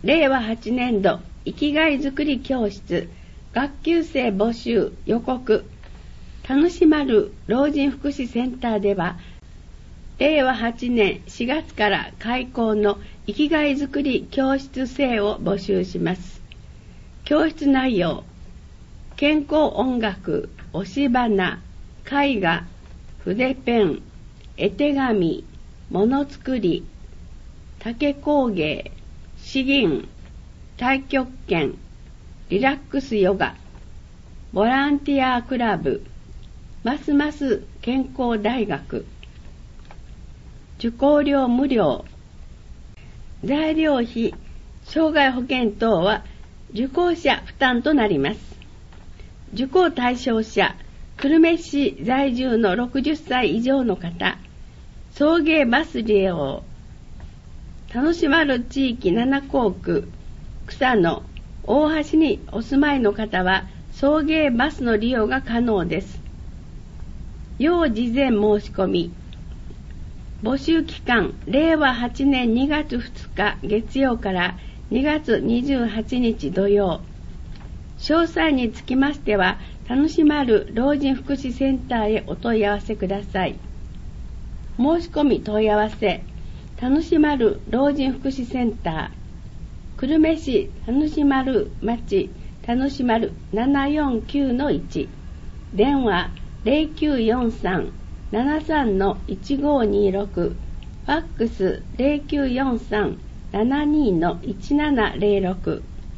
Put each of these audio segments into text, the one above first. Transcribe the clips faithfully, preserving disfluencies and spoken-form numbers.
れいわはちねんど生きがいづくり教室学級生募集予告。田主丸老人福祉センターでは、れいわはちねんしがつから開校の生きがいづくり教室生を募集します。教室内容、健康音楽、押し花、絵画、筆ペン、絵手紙、ものづくり、竹工芸、詩吟、太極拳、リラックスヨガ、ボランティアクラブ、ますます健康大学、受講料無料、材料費、障害保険等は受講者負担となります。受講対象者、久留米市在住のろくじゅっさい以上の方、送迎バス利用、田主丸地域ななこうく、草野、大橋にお住まいの方は送迎バスの利用が可能です。要事前申し込み。募集期間、れいわはちねんにがつふつか月曜からにがつにじゅうはちにち土曜。詳細につきましては、田主丸老人福祉センターへお問い合わせください。申し込み問い合わせ、田主丸老人福祉センター、久留米市田主丸町田主丸ななよんきゅうのいち、電話ゼロきゅうよんさん ななさん いちごにろく、ファックスゼロきゅうよんさん ななにいちななゼロろく。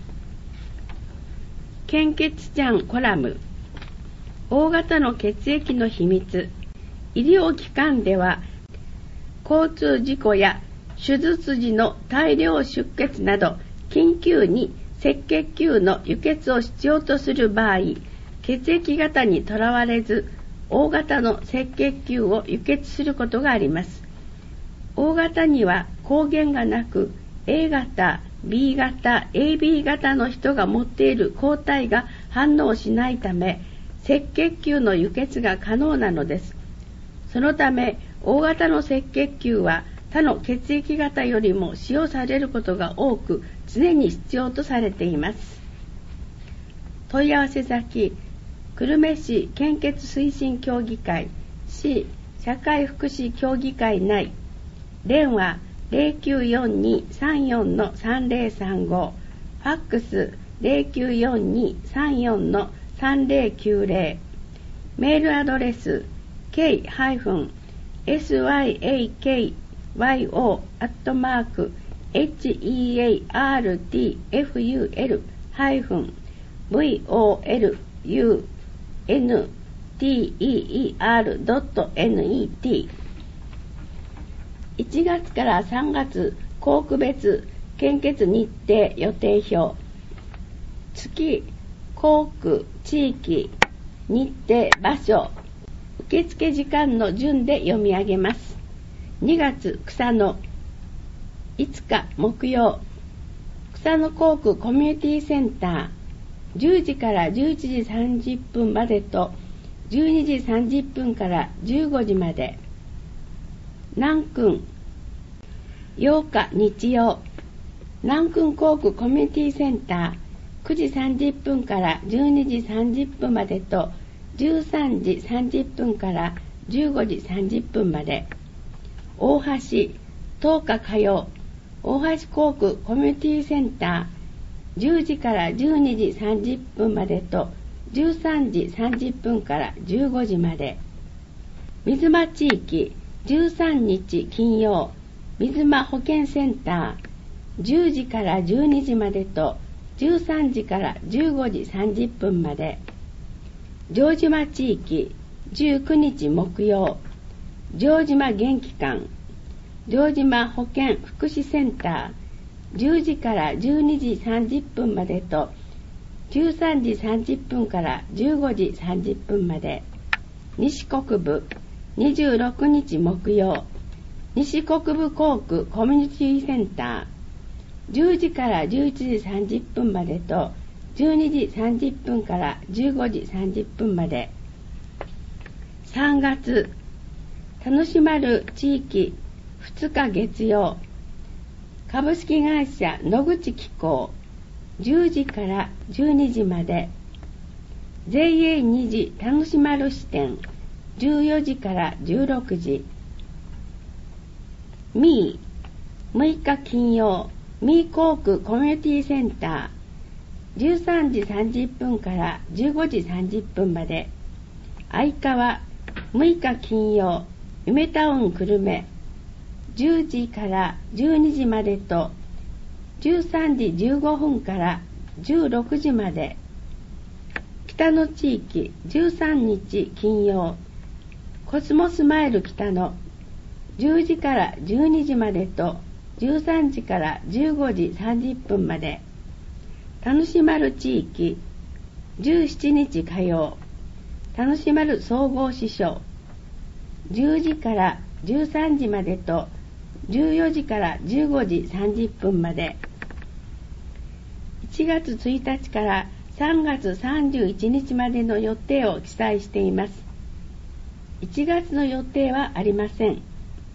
献血ちゃんコラム、大型の血液の秘密。医療機関では交通事故や手術時の大量出血など緊急に赤血球の輸血を必要とする場合、血液型にとらわれず大型の赤血球を輸血することがあります。大型には抗原がなく A 型、B 型、エービー 型の人が持っている抗体が反応しないため、赤血球の輸血が可能なのです。そのため、大型の赤血球は他の血液型よりも使用されることが多く、常に必要とされています。問い合わせ先、久留米市献血推進協議会、市社会福祉協議会内、電話ゼロきゅうよんに さんよん さんゼロさんご、ファックスゼロきゅうよんに さんよん さんゼロきゅうゼロ、メールアドレス ケー エスワイエーケーワイオー アットマーク ヘッチ エー エー アール ティー エフ ユー エル ハイフン ブイ オー エル ユー エヌ ティー イー イー アール ドット ネット。いちがつからさんがつ校区別献血日程予定表。月、校区、地域、日程、場所、受付時間の順で読み上げます。にがつ草野、いつか木曜、草野校区コミュニティセンター、じゅうじからじゅういちじさんじゅっぷんまでとじゅうにじさんじゅっぷんからじゅうごじまで。南区ようか日曜、南区校区コミュニティセンター、くじさんじゅっぷんからじゅうにじさんじゅっぷんまでとじゅうさんじさんじゅっぷんからじゅうごじさんじゅっぷんまで。大橋とおか火曜、大橋校区コミュニティセンター、じゅうじからじゅうにじさんじゅっぷんまでとじゅうさんじさんじゅっぷんからじゅうごじまで。水間地域じゅうさんにち金曜、水間保健センター、じゅうじからじゅうにじまでとじゅうさんじからじゅうごじさんじゅっぷんまで。城島地域じゅうくにち木曜、城島元気館、城島保健福祉センター、じゅうじからじゅうにじさんじゅっぷんまでとじゅうさんじさんじゅっぷんからじゅうごじさんじゅっぷんまで。西国部にじゅうろくにち木曜、西国部校区コミュニティセンター、じゅうじからじゅういちじさんじゅっぷんまでとじゅうにじさんじゅっぷんからじゅうごじさんじゅっぷんまで。さんがつ田主丸地域ふつか月曜、 株式会社野口機構じゅうじからじゅうにじまで、 ジェイエーに 次田主丸支店じゅうよじからじゅうろくじ、ミーむいか金曜ミー航空コミュニティセンターじゅうさんじさんじゅっぷんからじゅうごじさんじゅっぷんまで、相川むいか金曜夢タウン久留米じゅうじからじゅうにじまでとじゅうさんじじゅうごふんからじゅうろくじまで、北の地域じゅうさんにち金曜コスモスマイル北のじゅうじからじゅうにじまでとじゅうさんじからじゅうごじさんじゅっぷんまで、田主丸地域じゅうしちにち火曜田主丸総合支所じゅうじからじゅうさんじまでとじゅうよじからじゅうごじさんじゅっぷんまで、いちがつついたちからさんがつさんじゅういちにちまでの予定を記載しています。いちがつの予定はありません。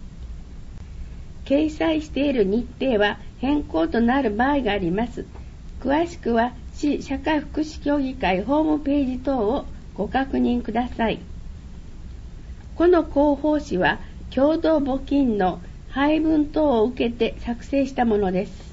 掲載している日程は変更となる場合があります。詳しくは市社会福祉協議会ホームページ等をご確認ください。この広報誌は共同募金の配分等を受けて作成したものです。